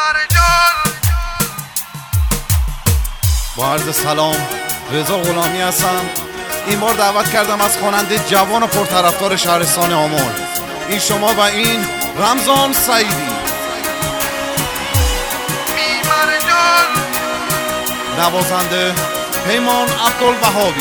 با عرض سلام، رضا غلامی هستم. این بار دعوت کردم از خواننده جوان و پرطرفدار شهرستان آمل. این شما و این رمضان سعیدی. نوازنده پیمان عبدالوهابی.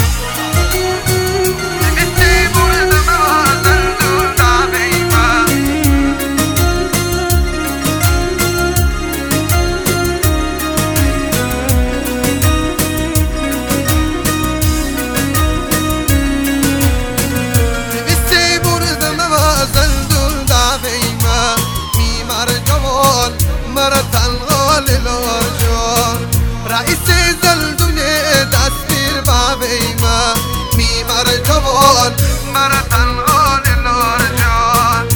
رئیس زلدون دستگیر بابیما میمار جوان مرا تنها لار جان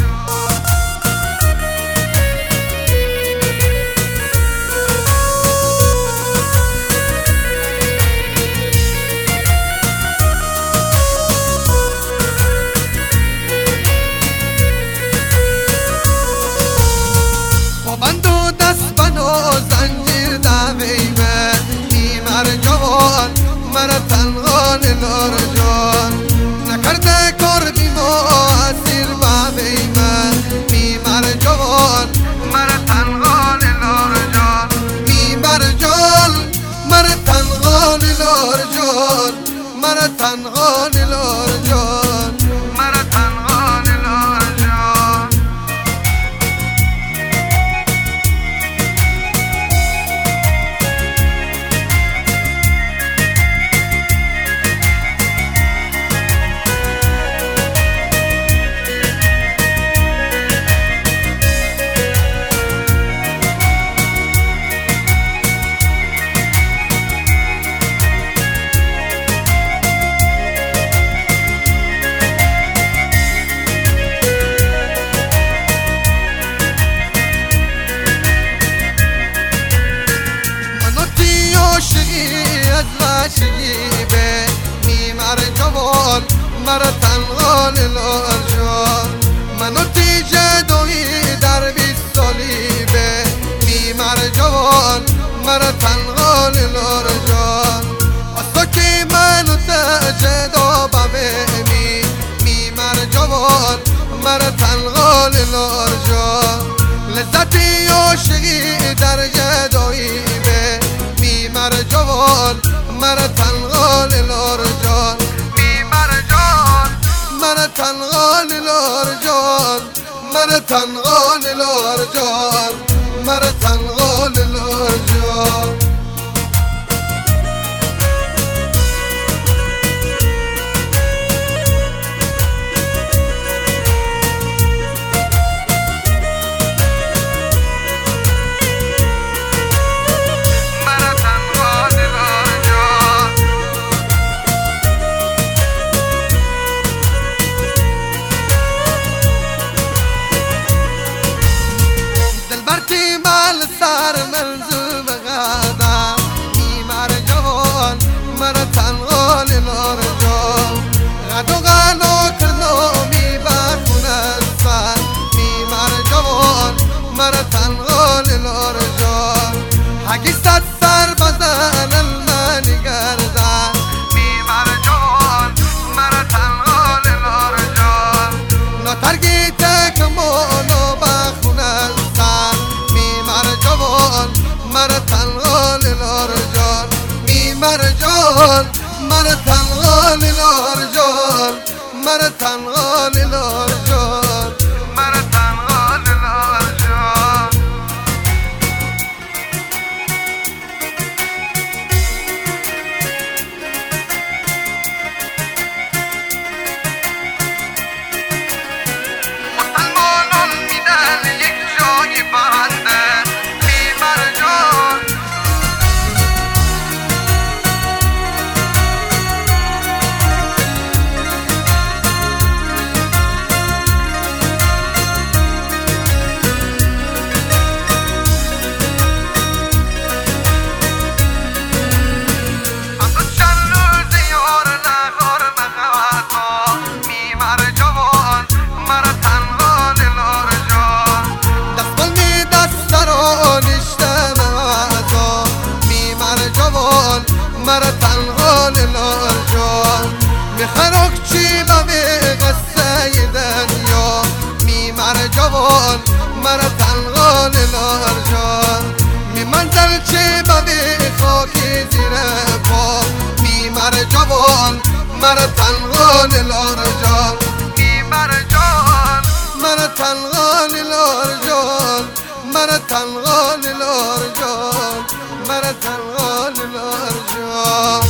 با بند و دست بند و زنجیر داویما جوان مرا تنها لار جان نکرده کار بیما اسیر بابی من میمر جوان مرا تنها لار جان میمر جان مرا تنها لار جان مرا تنها لار جان مرا تنها لار جان شیبه میمر جوان مرا تنها لار جان منو تیجه دوی در 20 سالی به میمر جوان مرا تنها لار جان اصلا که منو تیجه دو ببینی میمر جوان مرا تنها لار جان لذتی عاشقی در جدایی به میمر جوان مرا تنها لار جان میمر جان مرا تنها لار جان مرا تنها لار جان مرا تنها لار جان سر منزل بغدا میمر جوان مرا تنها لار جان غدو غلو کردو میبخونن سر میمر جوان مرا تنها لار جان حقی صد سر بزن المنی گردن میمر جوان مرا تنها لار جان نترگی تکمونو بخونن سر مرا تنها لار جان میمر جان مرا تنها لار جان مرا تنها لار جان مرا تنها لار جان مسلمانان میدن یک جای بنده جوان مرا تنها لار جان می منزل چه ببی خاکی زیر پا می مر جوان مرا تنها لار جان می مر جان مرا تنها لار جان مرا تنها لار جان مرا تنها لار جان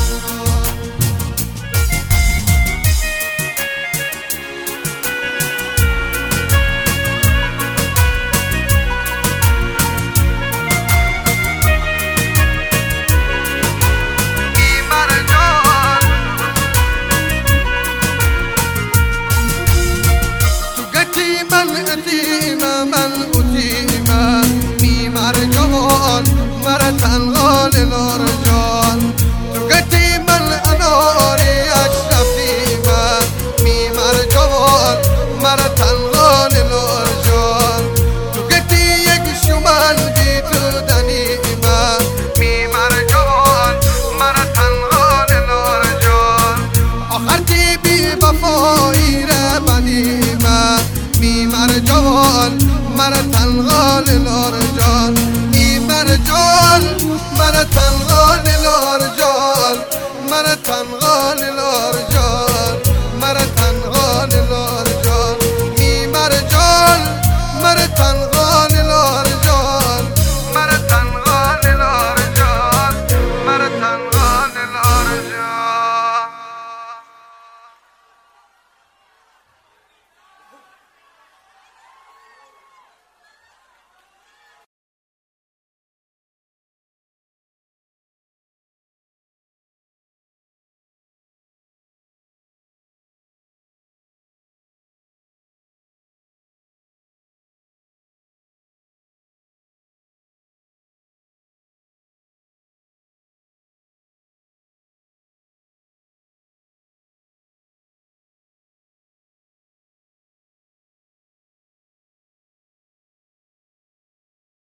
من اتیما می مر جوان مرا تنها لار جان تو گتی من اناری اشرفیما می مر جوان مرا تنها لار جان تو گتی یک شمال بی تو دنیما می مر جوان مرا تنها لار جان آخر تی بی وفایی را بدیما می مر جوان مرا تنها لار